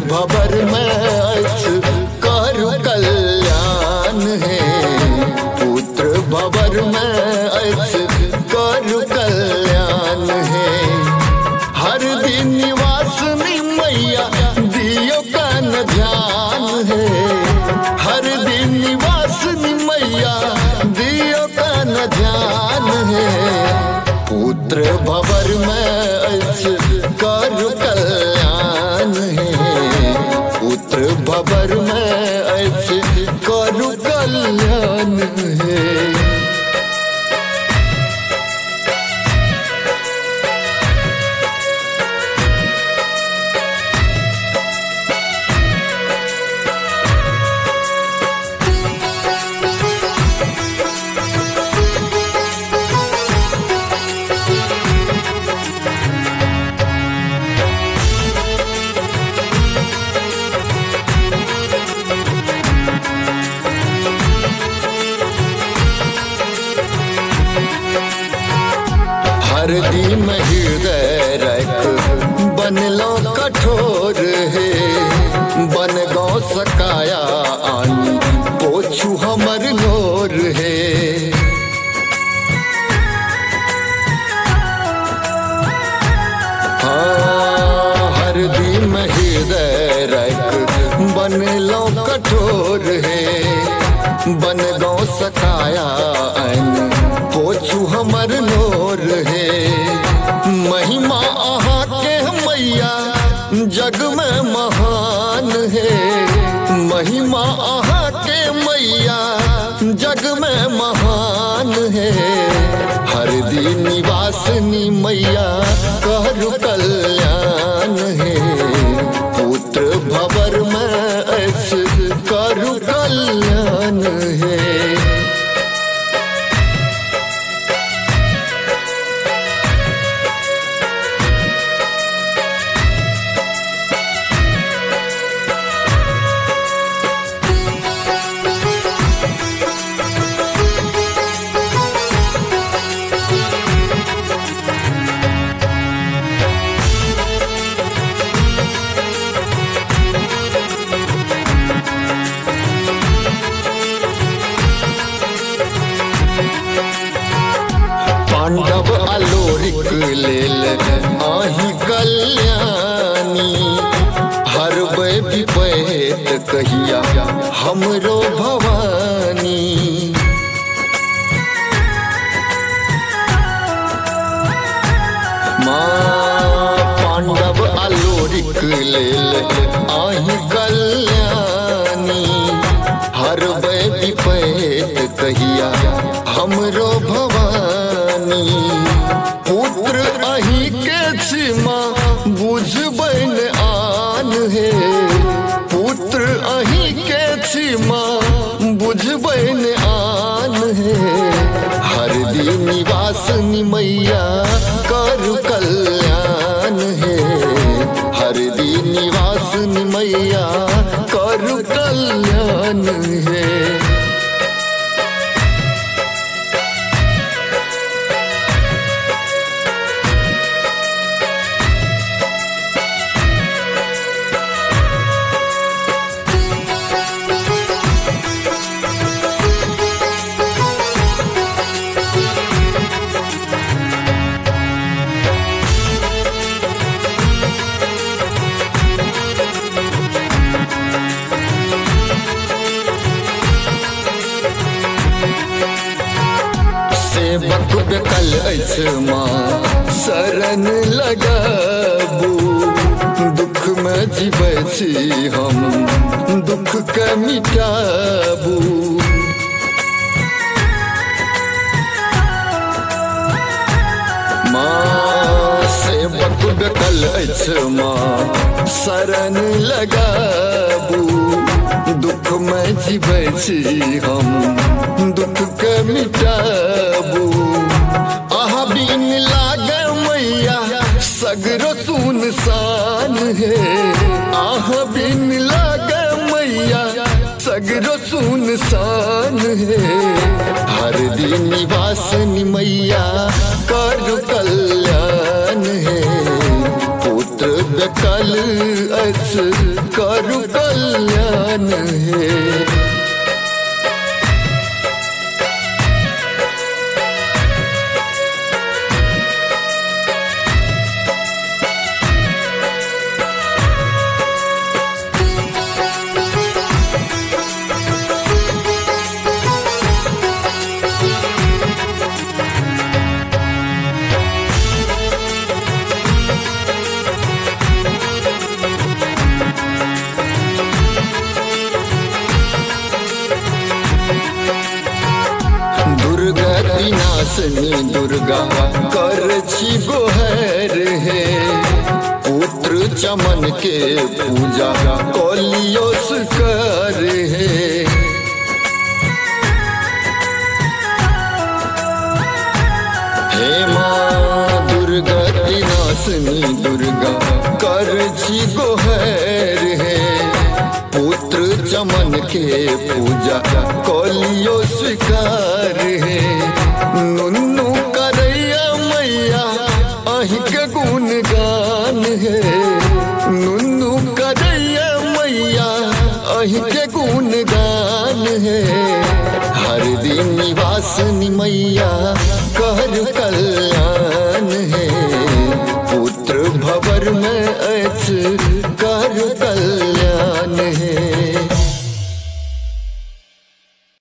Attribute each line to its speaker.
Speaker 1: भवर में ऐस कर कल्याण है। पुत्र भवर में ऐस कर कल्याण है। हर दिन निवास में मैया दियो का न ध्यान है। हर दिन निवास में मैया दियो का न ध्यान है। पुत्र भवर में ऐस कर कल्याण है। पुत्र भवर में ऐस कर कल्याण है। हरदी में हृदय रख बनलो कठोर है। बन गौ सकाया आनी पोछू हमर लोर है। हाँ हरदी में हृदय रख बनलो कठोर है। बन गौ सकाया आनी पोछू हमर लोर है। महिमा आहा के मैया जग में महान है। महिमा आहा के मैया जग में महान है। हरदी निवासिनी मैया कर कल्याण है। पुत्र भवर में ऐस कर कल्याण है। पांडव आलोरिक लेल आही कल्याणी। हर विपैत कहिया हमरो भवानी। माँ पांडव आलोरिक लेल आही कल्याणी। हर विपैत कहिया हमरो भवानी। पुत्र अही के सीमा बुझबैन आन है। पुत्र अही के सीमा बुझबैन आन है। हरदी निवासिनी मैया कर कल्याण है। हरदी निवासिनी मैया कर कल्याण है। सेवक बेकल ऐस माँ शरण लगाबू। दुख में जीवै छी हम दुख के मिटाबू। माँ सेवक बेकल ऐस माँ शरण लगाबू। दुख में जीवै छी हम दुख के मिटाबू। आहा बिन लागे मैया सगरो सुनसान है। आहा बिन लागे मैया सगरो सुनसान है। हरदी निवासिनी मैया कर कल्याण है। पुत्र बेकल ऐस करु कल्याण है। दुर्गतिनाशनी दुर्गा कर छी गोहर है। पुत्र चमन के पूजा कलियो कर है। हे माँ दुर्गतिनाशनी दुर्गा कर छी गोहर है। पुत्र चमन के पूजा कलियो स्वीकार है। नुन्नू करैया मैया अहि के गुणगान है। नुन्नू करैया मैया अहि के गुणगान है। हर दिन निवासनी मैया कर कल्याण है। पुत्र भवर में अछि कर